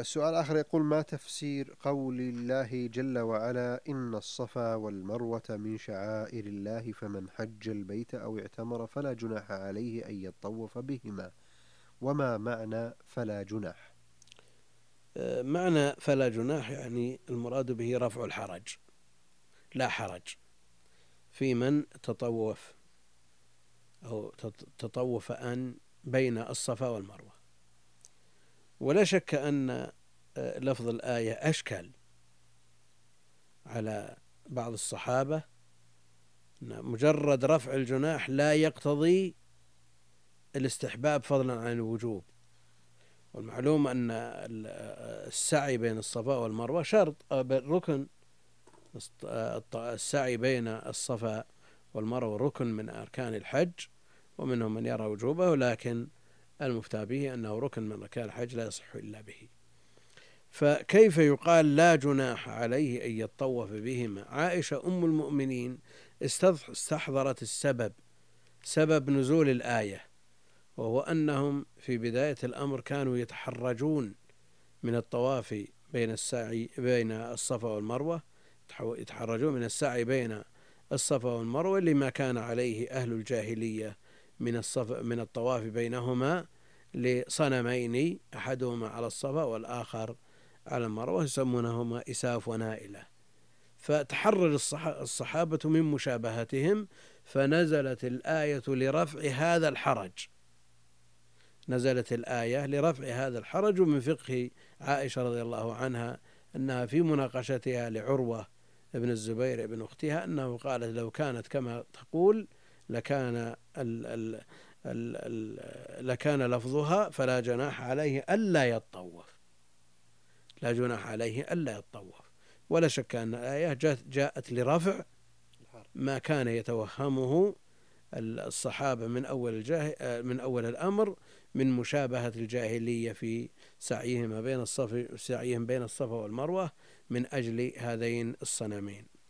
السؤال الآخر يقول: ما تفسير قول الله جل وعلا: إن الصفا والمروة من شعائر الله فمن حج البيت أو اعتمر فلا جناح عليه أن يطوف بهما؟ وما معنى فلا جناح؟ معنى فلا جناح يعني المراد به رفع الحرج، لا حرج في من تطوف أو تطوف أن بين الصفا والمروة. ولا شك أن لفظ الآية أشكل على بعض الصحابة، مجرد رفع الجناح لا يقتضي الاستحباب فضلا عن الوجوب. والمعلوم أن السعي بين الصفا والمروة شرط ركن، السعي بين الصفا والمروة ركن من أركان الحج، ومنهم من يرى وجوبه، لكن المفتى به أنه ركن من أركان الحج لا يصح إلا به. فكيف يقال لا جناح عليه أن يطوف بهما؟ عائشة أم المؤمنين استحضرت سبب نزول الآية، وهو أنهم في بداية الأمر كانوا يتحرجون من الطواف بين الصفا والمروة، يتحرجون من السعي بين الصفا والمروة لما كان عليه أهل الجاهلية من الطواف بينهما لصنمين، أحدهما على الصفا والآخر على المروة، يسمونهما إساف ونائلة. فتحرج الصحابة من مشابهتهم، فنزلت الآية لرفع هذا الحرج. ومن فقه عائشة رضي الله عنها أنها في مناقشتها لعروة ابن الزبير ابن أختها أنه قالت: لو كانت كما تقول لكان لفظها فلا جناح عليه ألا يطوف. ولا شك أن الآية جاءت لرفع ما كان يتوهمه الصحابة من أول الأمر من مشابهة الجاهلية في سعيهم بين الصفا والمروة من أجل هذين الصنمين.